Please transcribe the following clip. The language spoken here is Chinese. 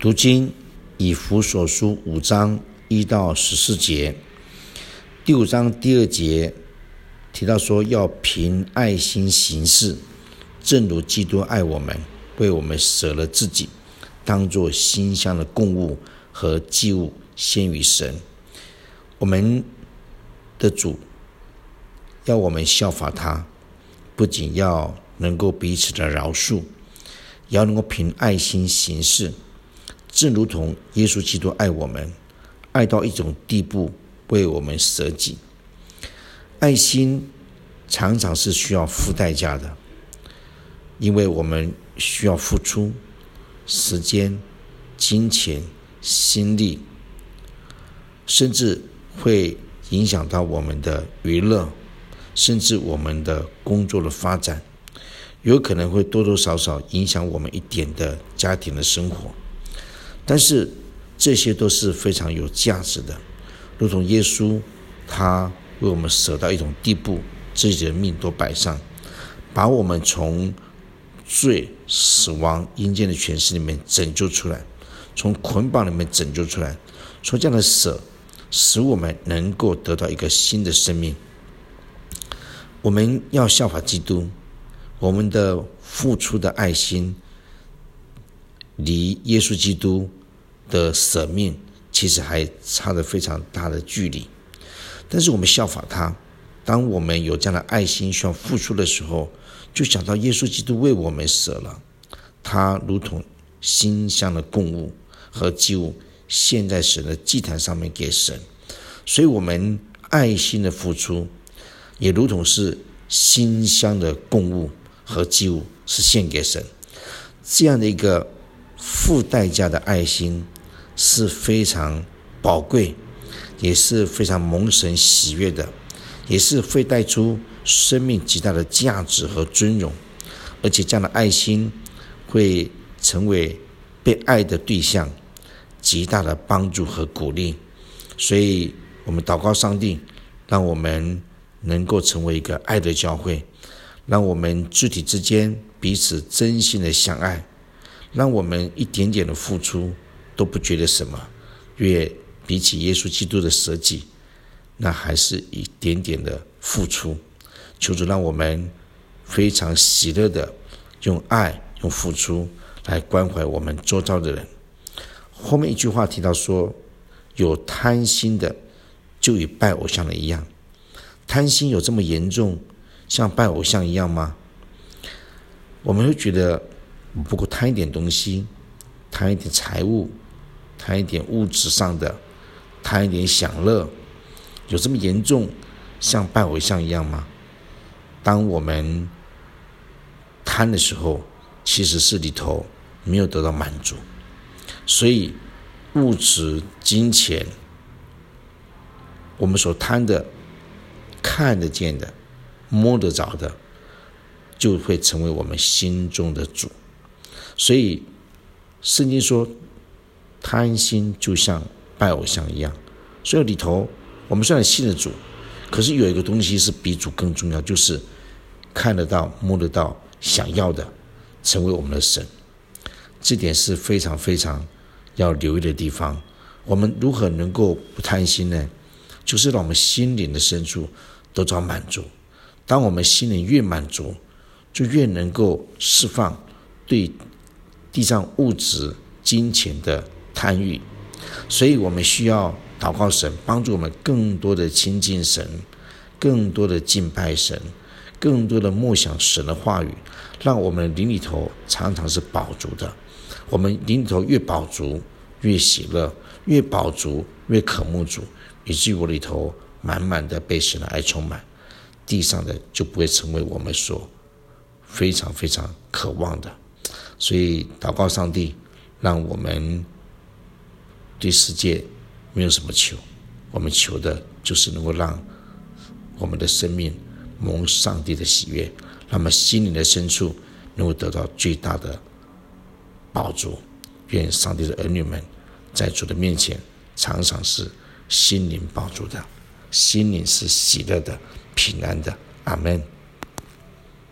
读经以弗所书5章1到14节，第5章第2节提到说，要凭爱心行事，正如基督爱我们，为我们舍了自己，当作馨香的供物和祭物献于神。我们的主要我们效法他，不仅要能够彼此的饶恕，也要能够凭爱心行事，正如同耶稣基督爱我们，爱到一种地步，为我们舍己。爱心常常是需要付代价的，因为我们需要付出时间、金钱、心力，甚至会影响到我们的娱乐，甚至我们的工作的发展，有可能会多多少少影响我们一点的家庭的生活。但是这些都是非常有价值的，如同耶稣他为我们舍到一种地步，自己的命都摆上，把我们从罪、死亡、阴间的权势里面拯救出来，从捆绑里面拯救出来，从这样的舍，使我们能够得到一个新的生命。我们要效法基督，我们的付出的爱心离耶稣基督的舍命其实还差得非常大的距离。但是我们效法他，当我们有这样的爱心需要付出的时候，就想到耶稣基督为我们舍了，他如同馨香的供物和祭物献在神的祭坛上面给神。所以我们爱心的付出也如同是馨香的供物和祭物，是献给神。这样的一个付代价的爱心是非常宝贵，也是非常蒙神喜悦的，也是会带出生命极大的价值和尊荣。而且这样的爱心会成为被爱的对象极大的帮助和鼓励。所以我们祷告上帝，让我们能够成为一个爱的教会，让我们肢体之间彼此真心的相爱，让我们一点点的付出都不觉得什么，因为比起耶稣基督的舍己，那还是一点点的付出。求主让我们非常喜乐的用爱用付出来关怀我们周遭的人。后面一句话提到说，有贪心的就与拜偶像的一样。贪心有这么严重，像拜偶像一样吗？我们会觉得不过贪一点东西，贪一点财物，贪一点物质上的，贪一点享乐，有这么严重像拜偶像一样吗？当我们贪的时候，其实是里头没有得到满足。所以物质金钱，我们所贪的，看得见的，摸得着的，就会成为我们心中的主。所以圣经说，贪心就像拜偶像一样。所以里头我们虽然信了主，可是有一个东西是比主更重要，就是看得到摸得到想要的成为我们的神。这点是非常非常要留意的地方。我们如何能够不贪心呢？就是让我们心灵的深处得到满足。当我们心灵越满足，就越能够释放对地上物质金钱的贪欲。所以我们需要祷告神，帮助我们更多的亲近神，更多的敬拜神，更多的默想神的话语，让我们灵里头常常是饱足的。我们灵里头越饱足越喜乐，越饱足越渴慕主，以至于我里头满满的被神的爱充满，地上的就不会成为我们所非常非常渴望的。所以祷告上帝，让我们对世界没有什么求，我们求的就是能够让我们的生命蒙上帝的喜悦，让我们心灵的深处能够得到最大的饱足。愿上帝的儿女们在主的面前常常是心灵饱足的，心灵是喜乐的、平安的。阿们。